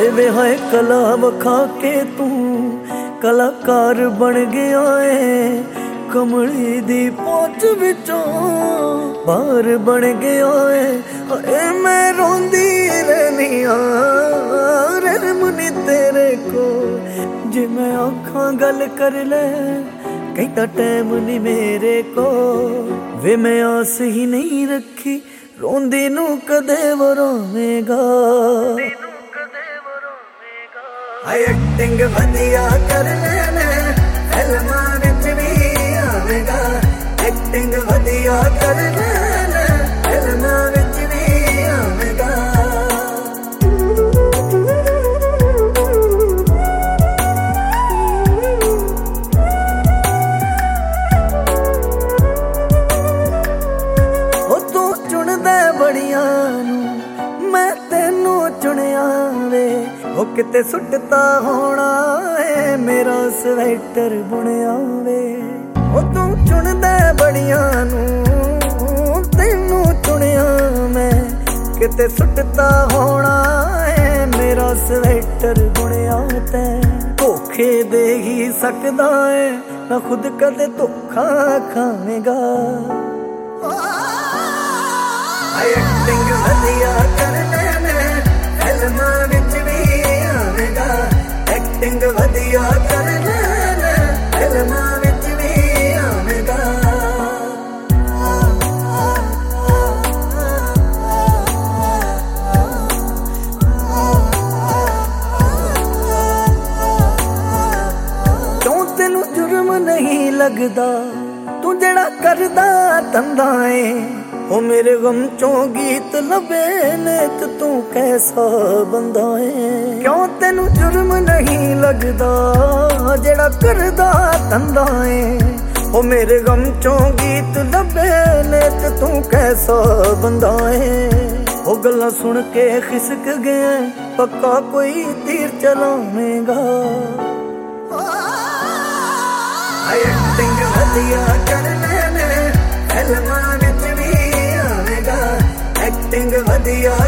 ਹਾਏ ਵੇ ਹਾਏ ਕਲਾ ਵਖਾ ਕੇ ਤੂੰ ਕਲਾਕਾਰ ਬਣ ਗਿਆ ਏ, ਕਮਲੀ ਦੀ ਪਹੁੰਚ ਵਿੱਚੋਂ ਬਾਹਰ ਬਣ ਗਿਆ ਏ। ਹਾਏ ਮੈਂ ਰੋਂਦੀ ਰਹਿਨੀ ਆ ਰਹਿਮਨੀ ਤੇਰੇ ਕੋ, ਜੇ ਮੈਂ ਆਖਾਂ ਗੱਲ ਕਰ ਲੈ ਕਹਿੰਦਾ ਟੈਮ ਨੀ ਮੇਰੇ ਕੋ। ਵੇ ਮੈਂ ਆਸ ਹੀ ਨਹੀਂ ਰੱਖੀ ਰੋਂਦੀ ਨੂੰ ਕਦੇ ਵਰਾਵੇਂਗਾ। ਹਾਏ ਐਕਟਿੰਗ ਵਧੀਆ ਕਰ ਲੈਣਾ ਫਿਲਮਾਂ ਵਿੱਚ ਵੀ ਆਵੇਂਗਾ, ਐਕਟਿੰਗ ਵਧੀਆ ਕਰ ਲੈਣਾ ਫਿਲਮਾਂ ਵਿੱਚ ਵੀ ਆਵੇਂਗਾ। ਉਹ ਤੂੰ ਚੁਣਦਾ ਬੜੀਆਂ ਨੂੰ ਮੈਂ ਤੈਨੂੰ ਚੁਣਿਆ ਵੇ, ਉਹ ਕਿਤੇ ਸੁੱਟਤਾ ਹੋਣਾ ਏ ਮੇਰਾ ਸਵੈਟਰ ਬੁਣਿਆ ਵੇ। ਉਹ ਤੂੰ ਚੁਣਦਾ ਬੜੀਆਂ ਨੂੰ ਤੈਨੂੰ ਚੁਣਿਆ ਮੈਂ, ਕਿਤੇ ਸੁੱਟਤਾ ਹੋਣਾ ਏ ਮੇਰਾ ਸਵੈਟਰ ਬੁਣਿਆ ਤੈਂ। ਧੋਖੇ ਦੇ ਹੀ ਸਕਦਾ ਏ ਨਾ ਖੁਦ ਕਦੇ ਧੋਖਾ ਖਾਵੇਂਗਾ। ਐਕਟਿੰਗ ਵਧੀਆ ਕਰ ਲੈਣਾ ਫਿਲਮਾਂ ਵਿੱਚ ਵੀ ਆਵੇਂਗਾ, ਐਕਟਿੰਗ ਵਧੀਆ ਕਰ ਲੈਣਾ ਫਿਲਮਾਂ ਵਿੱਚ ਵੀ ਆਵੇਂਗਾ। ਕਿਉਂ ਤੈਨੂੰ ਜੁਰਮ ਨਹੀਂ ਲੱਗਦਾ ਤੂੰ ਜਿਹੜਾ ਕਰਦਾ ਧੰਦਾ ਏ, ਉਹ ਮੇਰੇ ਗਮ ਚੋਂ ਗੀਤ ਲੱਭੇ ਨੇ ਤੇ ਤੂੰ ਕੈਸਾ ਬੰਦਾ ਏ। ਕਿਉਂ ਤੈਨੂੰ ਜੁਰਮ ਨਹੀਂ ਲੱਗਦਾ ਜਿਹੜਾ ਕਰਦਾ ਧੰਦਾ ਏ, ਉਹ ਮੇਰੇ ਗਮ ਚੋਂ ਗੀਤ ਲੱਭੇ ਨੇ ਤੇ ਤੂੰ ਕੈਸਾ ਬੰਦਾ ਏ। ਉਹ ਗੱਲਾਂ ਸੁਣ ਕੇ ਖਿਸਕ ਗਿਆ ਪੱਕਾ ਕੋਈ ਤੀਰ ਚਲਾਵੇਂਗਾ। ਐਕਟਿੰਗ ਵਧੀਆ ਕਰ ਲੈਣਾ ਫਿਲਮਾਂ ਵਿੱਚ ਵੀ ਆਵੇਂਗਾ, ਐਕਟਿੰਗ ਵਧੀਆ